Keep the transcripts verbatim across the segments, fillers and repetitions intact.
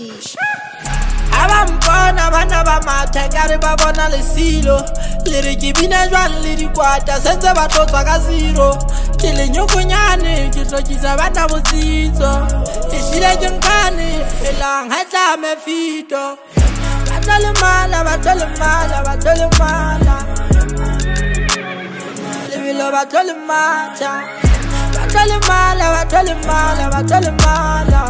Abampona bana ba matha kare ba bona le silo le re ke bina jwang le dikwata sentse ba tlotswa ka zero ke le nyokonyane ke tlokisa bana botsitso ke shile ke nkane elang ha tla me fito batla le mala batla le mala batla le mala le bilo batla le matha batla le mala batla le mala batla le mala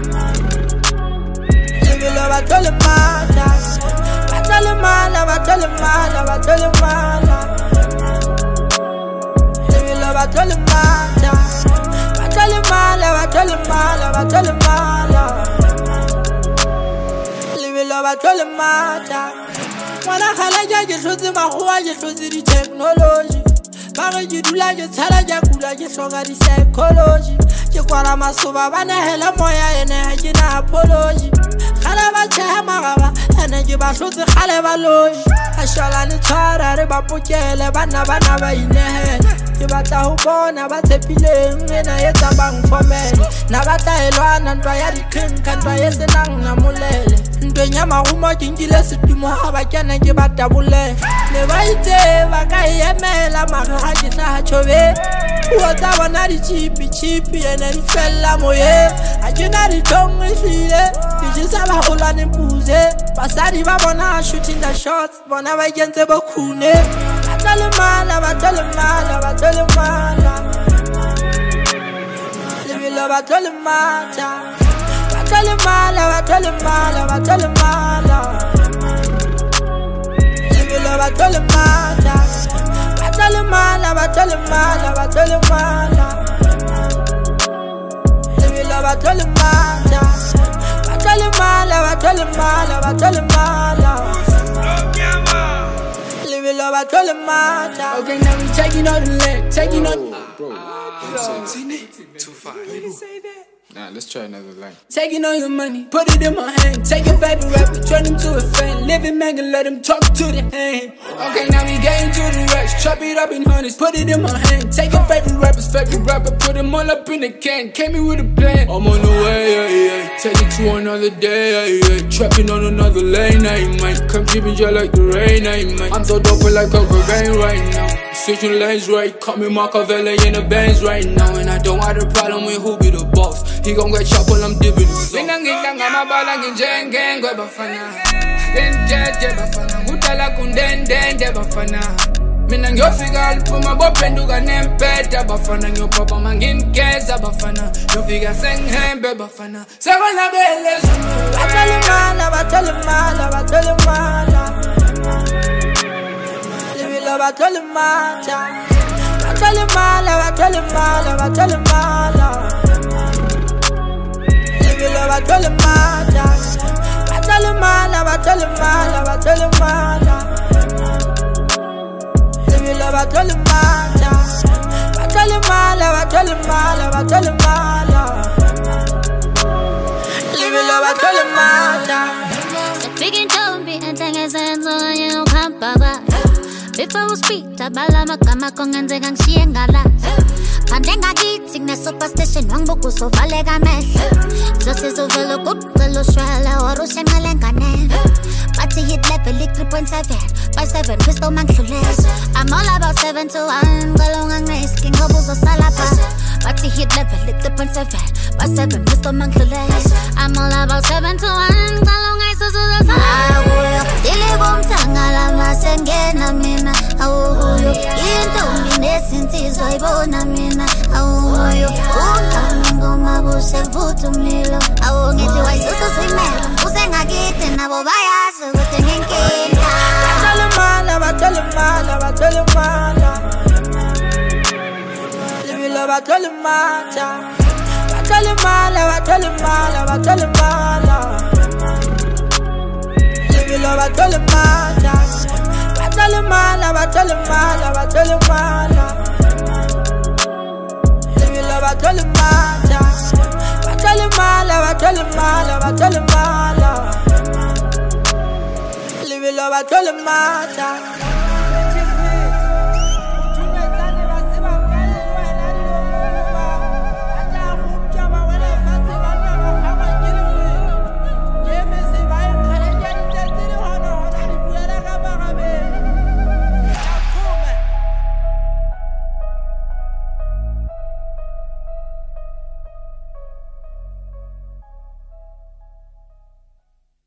battle the mala, battle the mala, battle the mala, battle the mala. Live love, battle the mala, battle the mala, battle the mala, battle the mala. Live love, battle the mala. Wanna halaja, you should see my whole, you should see the technology. Pare you do like you tell a jakula, you show the psychology. You call a masuba, and a hella moya, and a hajina apology. Halaba chamaraba, and you ba shoot the halaba loy. I shall an entire bapukele, bana bana by in the head. You bata hubona, but a pilling, and I ate a bang for men. Nabata elwan and Bayadi King can buy a senang namule. Benyama Huma Kingiles to Mohaba can and give a double leg. Never Vakai Mela Mahajina Chove. What I want not cheapy cheapy and then fell moye. I cannot tongue with it. You just have a whole lot in Puze. Pasadi Babona shooting the shots, whenever I get the Bakune. Batalamala, Batalamala, Batalamala. Live love, Batalamata. Batalamala, Batalamala, Batalamala. Live love, Batalamata. Batalamala, Batalamala, Batalamala. Live love, Batalamata. Batalamala, Batalamala, Batalamala. Live love, Batalamata. Okay, now we taking on the leg, taking on. Bro, I'm saying too far. Nah, let's try another line. Taking all your money, put it in my hand. Take your favorite rapper, turn him to a fan. Live in man and let him talk to the hand. Okay, now we getting to the rest. Chop it up in hundreds, put it in my hand. Take your favorite rapper's favorite rapper, put him all up in the can. Came in with a plan. I'm on the way, yeah, yeah. Take it to another day, yeah, yeah. Trapping on another lane, I might come dripping just like the rain, I might. I'm so dope like a rain right now. Switching lanes right, call me Machiavelli in the bands right now. And I don't have a problem with who be the boss. He gon' get chopped while I'm dipping the sauce. Minangitanga mabala nginjenge ngwe bafana. Denje bafana, ngutala kundende bafana. Mina ngiyofika aliphuma bophenduka nempeta bafana. Ngiyopapa manginkeza bafana. Ngiyofika sengihembe bafana. Sekonabele zulu. Batalamala, Batalamala, Batalamala. Batalamata, Batalamala, Batalamala, Batalamala. Live love, Batalamata, Batalamala, Batalamala, Batalamala. Live love, Batalamata, Batalamala, Batalamala, Batalamala. Live love, Batalamata. The freaking don't be and take his hands on you, come back. Before we speak, tabala makama kongenze ngangshiyengala. Kande ngakithi kune superstition wangibuku sovaleka amehlo. Zosizovela kuqala ushwele or ushenqele ngane. Bathi hit level three point seven, by seven crystal mangidlulele. I'm all about seven to one, ngalo ngangrisk ngoba uzosala pha. Bathi hit level three point seven, by seven crystal mangidlulele. I'm all about seven to one, ngalo ngayisuzuzosala. Dile bomthangala masengena mina. Awuyo intombi nesinsizwa ibona mina. Awuyo ungami ngoma busevutha umlilo. Awu ngithi wayisusa simela usengakithi nabo bayazi ukuthi nginkinga. Batalamala, Batalamala, Batalamala. Live love, Batalamata. Batalamala, Batalamala, Batalamala. Live love, Batalamata. Batalamala, Batalamala, Batalamala. Live love, Batalamata. Batalamala, Batalamala, Batalamala. Live love, Batalamata.